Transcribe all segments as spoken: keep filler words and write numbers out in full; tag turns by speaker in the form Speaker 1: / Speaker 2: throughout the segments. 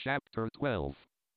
Speaker 1: Chapter twelve.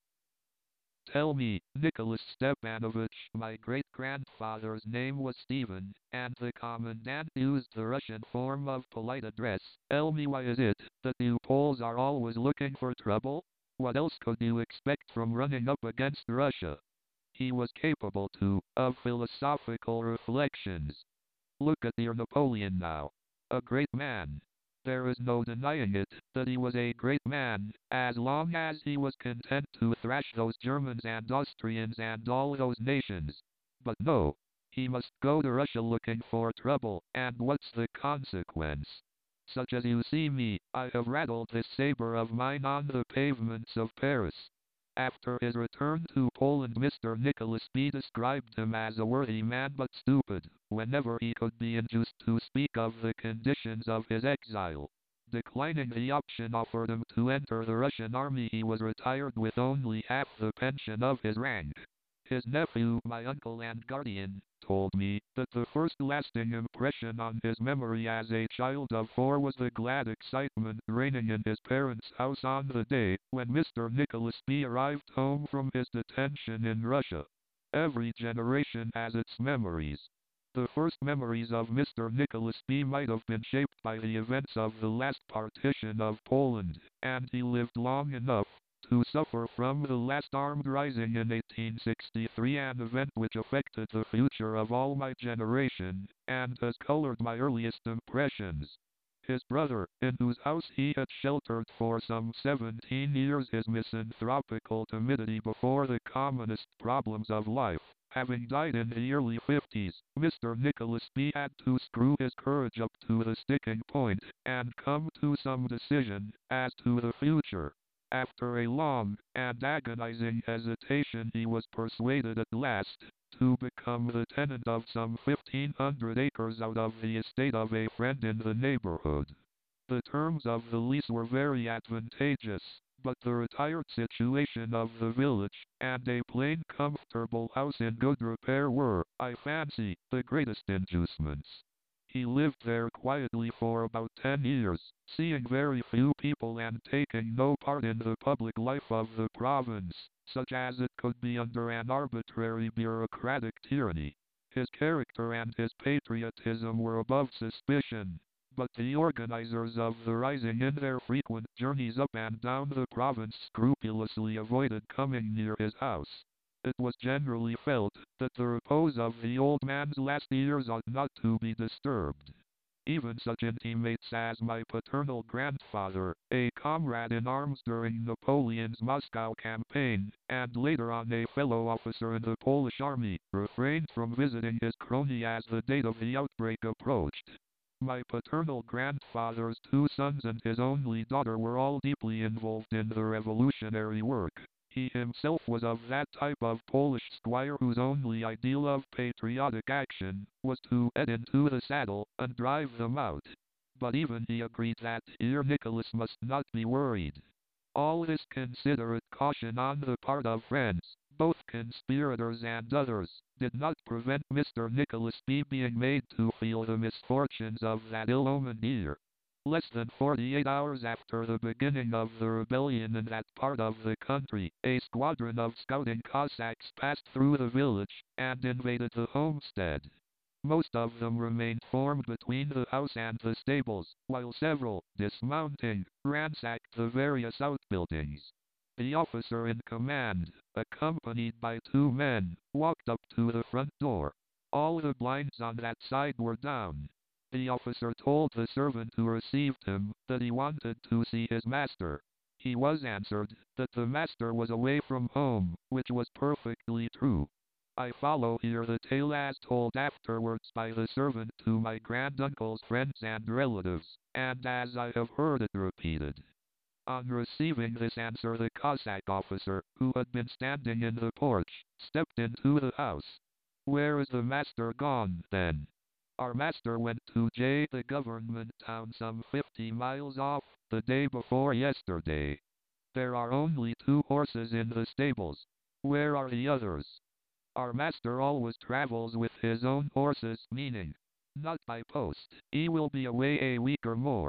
Speaker 1: Tell me, Nicholas Stepanovich, my great-grandfather's name was Stephen, and the commandant used the Russian form of polite address. Tell me, why is it that you Poles are always looking for trouble? What else could you expect from running up against Russia? He was capable, too, of philosophical reflections. Look at your Napoleon now. A great man. There is no denying it, that he was a great man, as long as he was content to thrash those Germans and Austrians and all those nations. But no, he must go to Russia looking for trouble, and what's the consequence? Such as you see me, I have rattled this saber of mine on the pavements of Paris. After his return to Poland, Mister Nicholas B. described him as a worthy man but stupid, whenever he could be induced to speak of the conditions of his exile. Declining the option offered him to enter the Russian army, he was retired with only half the pension of his rank. His nephew, my uncle and guardian, told me that the first lasting impression on his memory as a child of four was the glad excitement reigning in his parents' house on the day when Mister Nicholas B. arrived home from his detention in Russia. Every generation has its memories. The first memories of Mister Nicholas B. might have been shaped by the events of the last partition of Poland, and he lived long enough to suffer from the last armed rising in eighteen sixty-three, an event which affected the future of all my generation, and has colored my earliest impressions. His brother, in whose house he had sheltered for some seventeen years, his misanthropical timidity before the commonest problems of life, having died in the early fifties, Mister Nicholas B. had to screw his courage up to the sticking point, and come to some decision as to the future. After a long and agonizing hesitation, he was persuaded at last to become the tenant of some fifteen hundred acres out of the estate of a friend in the neighborhood. The terms of the lease were very advantageous, but the retired situation of the village, and a plain comfortable house in good repair were, I fancy, the greatest inducements. He lived there quietly for about ten years, seeing very few people and taking no part in the public life of the province, such as it could be under an arbitrary bureaucratic tyranny. His character and his patriotism were above suspicion, but the organizers of the rising in their frequent journeys up and down the province scrupulously avoided coming near his house. It was generally felt that the repose of the old man's last years ought not to be disturbed. Even such intimates as my paternal grandfather, a comrade in arms during Napoleon's Moscow campaign, and later on a fellow officer in the Polish army, refrained from visiting his crony as the date of the outbreak approached. My paternal grandfather's two sons and his only daughter were all deeply involved in the revolutionary work. He himself was of that type of Polish squire whose only ideal of patriotic action was to get into the saddle and drive them out. But even he agreed that here Nicholas must not be worried. All this considerate caution on the part of friends, both conspirators and others, did not prevent Mister Nicholas B. being made to feel the misfortunes of that ill-omened year. Less than forty-eight hours after the beginning of the rebellion in that part of the country, a squadron of scouting Cossacks passed through the village and invaded the homestead. Most of them remained formed between the house and the stables, while several, dismounting, ransacked the various outbuildings. The officer in command, accompanied by two men, walked up to the front door. All the blinds on that side were down. The officer told the servant who received him that he wanted to see his master. He was answered that the master was away from home, which was perfectly true. I follow here the tale as told afterwards by the servant to my granduncle's friends and relatives, and as I have heard it repeated. On receiving this answer, the Cossack officer, who had been standing in the porch, stepped into the house. "Where is the master gone, then?" "Our master went to J, the government town some fifty miles off, the day before yesterday. There are only two horses in the stables. Where are the others?" "Our master always travels with his own horses," meaning, not by post. "He will be away a week or more.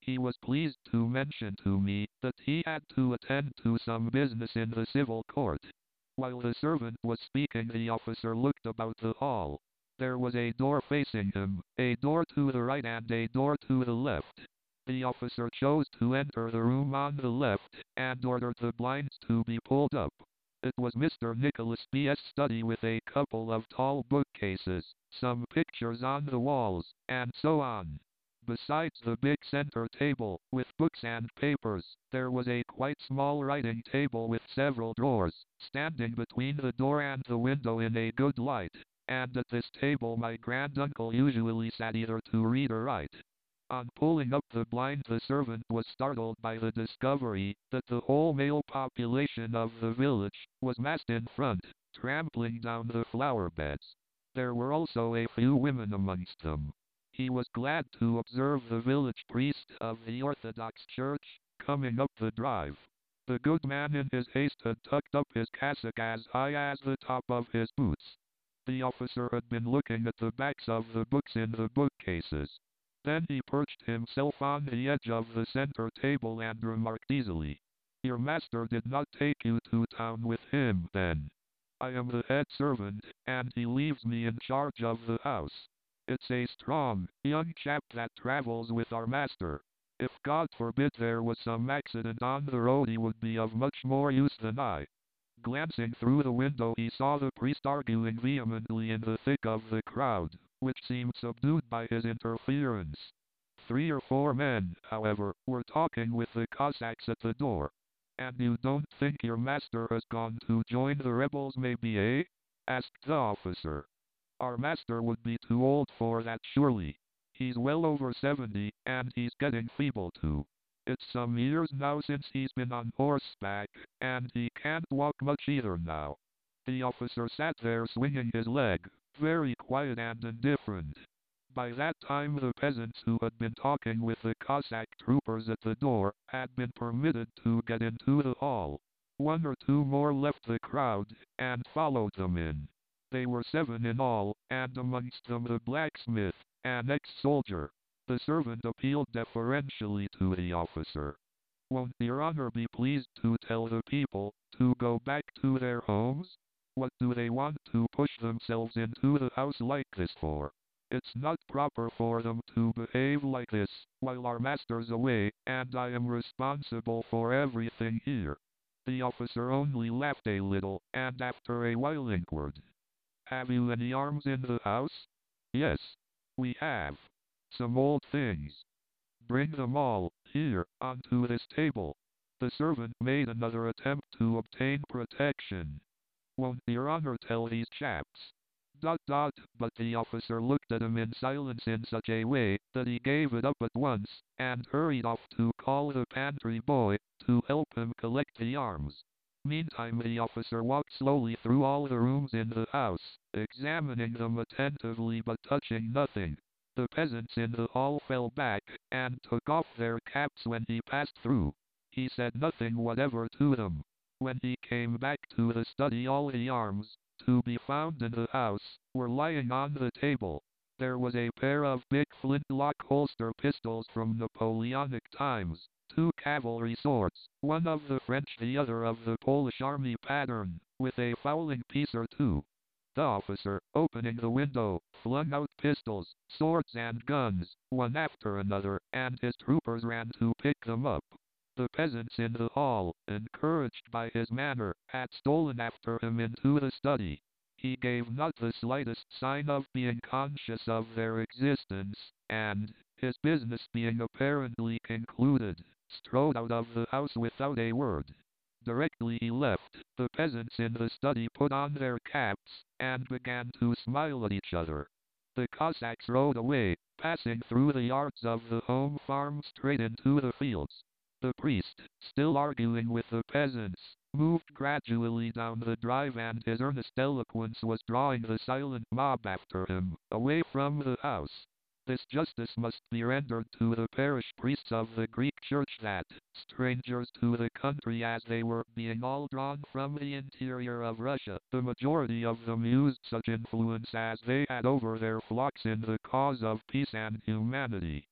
Speaker 1: He was pleased to mention to me that he had to attend to some business in the civil court. While the servant was speaking, the officer looked about the hall. There was a door facing him, a door to the right and a door to the left. The officer chose to enter the room on the left, and ordered the blinds to be pulled up. It was Mister Nicholas B.'s study, with a couple of tall bookcases, some pictures on the walls, and so on. Besides the big center table, with books and papers, there was a quite small writing table with several drawers, standing between the door and the window in a good light, and at this table my granduncle usually sat, either to read or write. On pulling up the blind, the servant was startled by the discovery that the whole male population of the village was massed in front, trampling down the flower beds. There were also a few women amongst them. He was glad to observe the village priest of the Orthodox Church coming up the drive. The good man in his haste had tucked up his cassock as high as the top of his boots. The officer had been looking at the backs of the books in the bookcases. Then he perched himself on the edge of the center table and remarked easily, "Your master did not take you to town with him, then? I am the head servant, and he leaves me in charge of the house. It's a strong, young chap that travels with our master. If God forbid there was some accident on the road, he would be of much more use than I." Glancing through the window, he saw the priest arguing vehemently in the thick of the crowd, which seemed subdued by his interference. Three or four men, however, were talking with the Cossacks at the door. "And you don't think your master has gone to join the rebels, maybe, eh?" asked the officer. "Our master would be too old for that, surely. He's well over seventy, and he's getting feeble too. It's some years now since he's been on horseback, and he can't walk much either now." The officer sat there swinging his leg, very quiet and indifferent. By that time the peasants who had been talking with the Cossack troopers at the door had been permitted to get into the hall. One or two more left the crowd, and followed them in. They were seven in all, and amongst them the blacksmith, an ex-soldier. The servant appealed deferentially to the officer. "Won't your honor be pleased to tell the people to go back to their homes? What do they want to push themselves into the house like this for? It's not proper for them to behave like this while our master's away, and I am responsible for everything here." The officer only laughed a little, and after a while inquired, "Have you any arms in the house?" "Yes, we have. Some old things." "Bring them all, here, onto this table." The servant made another attempt to obtain protection. "Won't your honor tell these chaps?" Dot dot, but the officer looked at him in silence in such a way that he gave it up at once, and hurried off to call the pantry boy to help him collect the arms. Meantime the officer walked slowly through all the rooms in the house, examining them attentively but touching nothing. The peasants in the hall fell back, and took off their caps when he passed through. He said nothing whatever to them. When he came back to the study, all the arms to be found in the house were lying on the table. There was a pair of big flintlock holster pistols from Napoleonic times, two cavalry swords, one of the French, the other of the Polish army pattern, with a fowling piece or two. The officer, opening the window, flung out pistols, swords and guns, one after another, and his troopers ran to pick them up. The peasants in the hall, encouraged by his manner, had stolen after him into the study. He gave not the slightest sign of being conscious of their existence, and, his business being apparently concluded, strode out of the house without a word. Directly he left, the peasants in the study put on their caps, and began to smile at each other. The Cossacks rode away, passing through the yards of the home farm straight into the fields. The priest, still arguing with the peasants, moved gradually down the drive, and his earnest eloquence was drawing the silent mob after him, away from the house. This justice must be rendered to the parish priests of the Greek Church that, strangers to the country as they were, being all drawn from the interior of Russia, the majority of them used such influence as they had over their flocks in the cause of peace and humanity.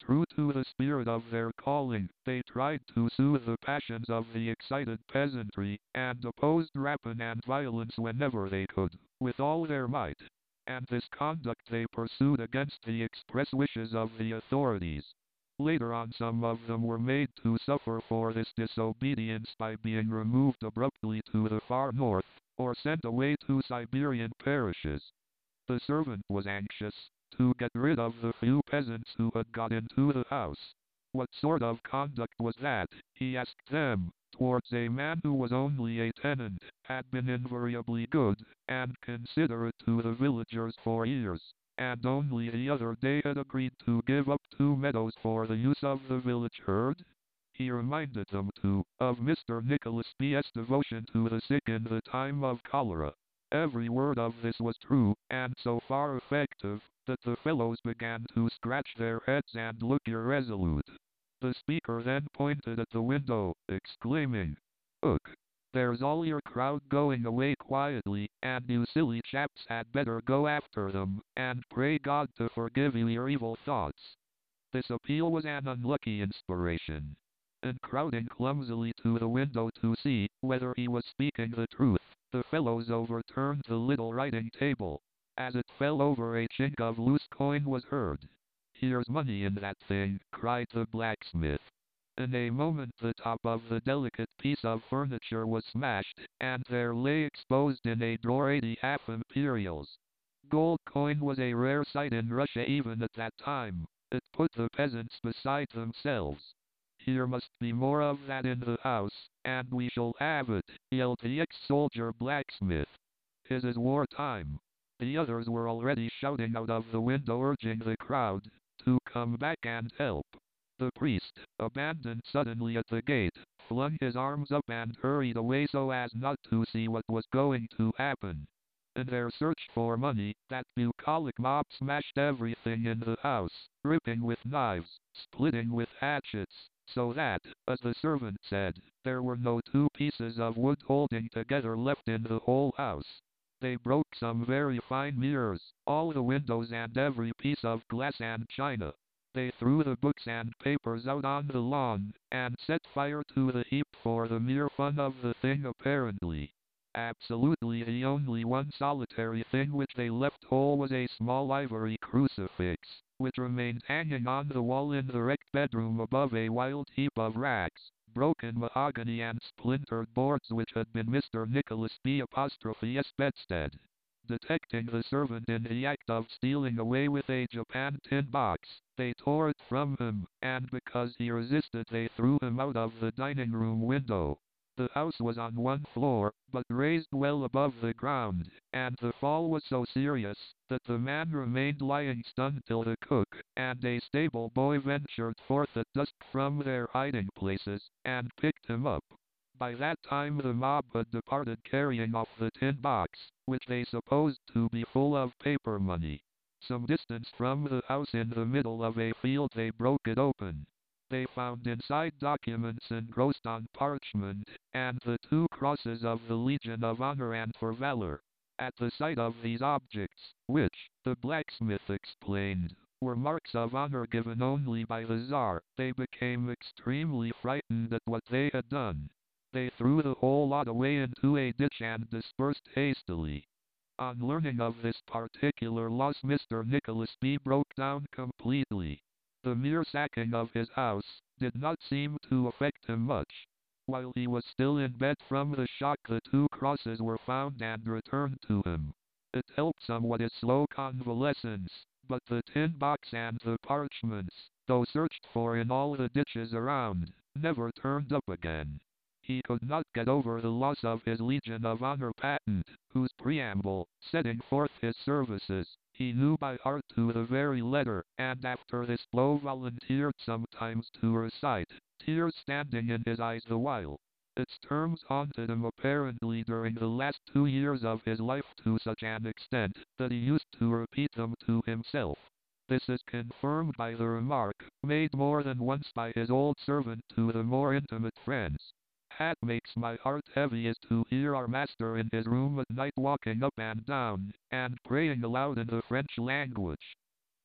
Speaker 1: True to the spirit of their calling, they tried to soothe the passions of the excited peasantry, and opposed rapine and violence whenever they could, with all their might. And this conduct they pursued against the express wishes of the authorities. Later on some of them were made to suffer for this disobedience by being removed abruptly to the far north, or sent away to Siberian parishes. The servant was anxious to get rid of the few peasants who had got into the house. What sort of conduct was that, he asked them, towards a man who was only a tenant, had been invariably good and considerate to the villagers for years, and only the other day had agreed to give up two meadows for the use of the village herd? He reminded them, too, of Mister Nicholas B S devotion to the sick in the time of cholera. Every word of this was true, and so far effective, that the fellows began to scratch their heads and look irresolute. The speaker then pointed at the window, exclaiming, "Look! There's all your crowd going away quietly, and you silly chaps had better go after them, and pray God to forgive you your evil thoughts." This appeal was an unlucky inspiration. And crowding clumsily to the window to see whether he was speaking the truth, the fellows overturned the little writing table. As it fell over, a chink of loose coin was heard. "Here's money in that thing," cried the blacksmith. In a moment the top of the delicate piece of furniture was smashed, and there lay exposed in a drawer eighty half imperials. Gold coin was a rare sight in Russia even at that time. It put the peasants beside themselves. "Here must be more of that in the house, and we shall have it," yelled the ex-soldier blacksmith. "His is wartime." The others were already shouting out of the window, urging the crowd to come back and help. The priest, abandoned suddenly at the gate, flung his arms up and hurried away so as not to see what was going to happen. In their search for money, that bucolic mob smashed everything in the house, ripping with knives, splitting with hatchets, so that, as the servant said, there were no two pieces of wood holding together left in the whole house. They broke some very fine mirrors, all the windows and every piece of glass and china. They threw the books and papers out on the lawn, and set fire to the heap for the mere fun of the thing apparently. Absolutely the only one solitary thing which they left whole was a small ivory crucifix, which remained hanging on the wall in the wrecked bedroom above a wild heap of rags, broken mahogany and splintered boards which had been Mister Nicholas B apostrophe S bedstead. Detecting the servant in the act of stealing away with a Japan tin box, they tore it from him, and because he resisted they threw him out of the dining room window. The house was on one floor, but raised well above the ground, and the fall was so serious that the man remained lying stunned till the cook and a stable boy ventured forth at dusk from their hiding places, and picked him up. By that time the mob had departed carrying off the tin box, which they supposed to be full of paper money. Some distance from the house in the middle of a field they broke it open. They found inside documents engrossed on parchment, and the two crosses of the Legion of Honor and for Valor. At the sight of these objects, which, the blacksmith explained, were marks of honor given only by the Tsar, they became extremely frightened at what they had done. They threw the whole lot away into a ditch and dispersed hastily. On learning of this particular loss, Mister Nicholas B broke down completely. The mere sacking of his house did not seem to affect him much. While he was still in bed from the shock, the two crosses were found and returned to him. It helped somewhat his slow convalescence, but the tin box and the parchments, though searched for in all the ditches around, never turned up again. He could not get over the loss of his Legion of Honor patent, whose preamble, setting forth his services, he knew by heart to the very letter, and after this blow volunteered sometimes to recite, tears standing in his eyes the while. Its terms haunted him apparently during the last two years of his life to such an extent that he used to repeat them to himself. This is confirmed by the remark, made more than once by his old servant to the more intimate friends. "Hat makes my heart heavy is to hear our master in his room at night walking up and down, and praying aloud in the French language."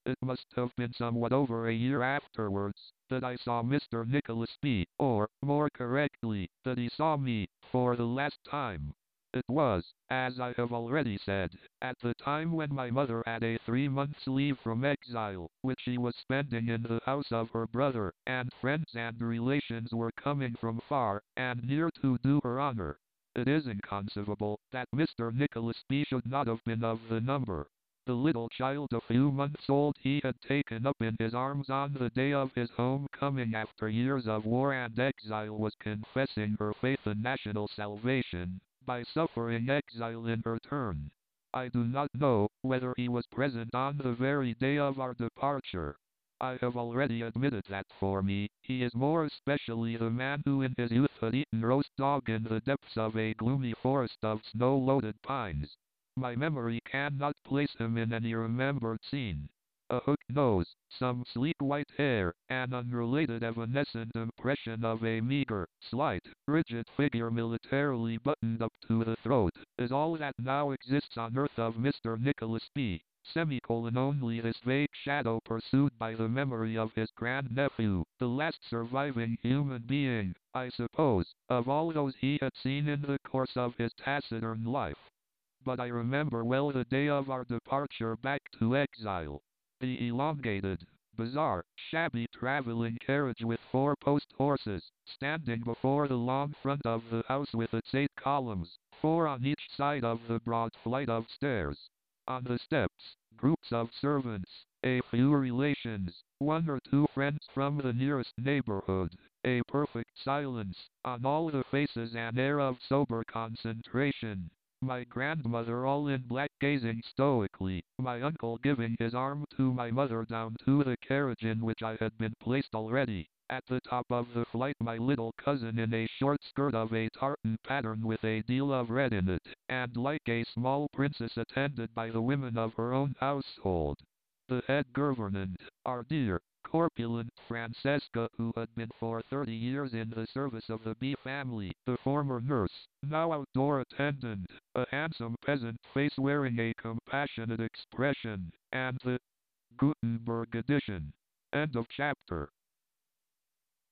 Speaker 1: It must have been somewhat over a year afterwards that I saw Mister Nicholas B., or, more correctly, that he saw me, for the last time. It was, as I have already said, at the time when my mother had a three months' leave from exile, which she was spending in the house of her brother, and friends and relations were coming from far and near to do her honor. It is inconceivable that Mister Nicholas B. should not have been of the number. The little child a few months old he had taken up in his arms on the day of his homecoming after years of war and exile was confessing her faith in national salvation by suffering exile in her turn. I do not know whether he was present on the very day of our departure. I have already admitted that for me, he is more especially the man who in his youth had eaten roast dog in the depths of a gloomy forest of snow-loaded pines. My memory cannot place him in any remembered scene. A hooked nose, some sleek white hair, an unrelated evanescent impression of a meager, slight, rigid figure militarily buttoned up to the throat, is all that now exists on earth of Mister Nicholas B. Semicolon only this vague shadow pursued by the memory of his grandnephew, the last surviving human being, I suppose, of all those he had seen in the course of his taciturn life. But I remember well the day of our departure back to exile. The elongated, bizarre, shabby traveling carriage with four-post horses, standing before the long front of the house with its eight columns, four on each side of the broad flight of stairs. On the steps, groups of servants, a few relations, one or two friends from the nearest neighborhood, a perfect silence, on all the faces an air of sober concentration. My grandmother all in black gazing stoically, my uncle giving his arm to my mother down to the carriage in which I had been placed already. At the top of the flight my little cousin in a short skirt of a tartan pattern with a deal of red in it, and like a small princess attended by the women of her own household. The head governante, our dear, corpulent Francesca, who had been for thirty years in the service of the B family, the former nurse, now outdoor attendant, a handsome peasant face wearing a compassionate expression, and the Gutenberg edition. End of chapter.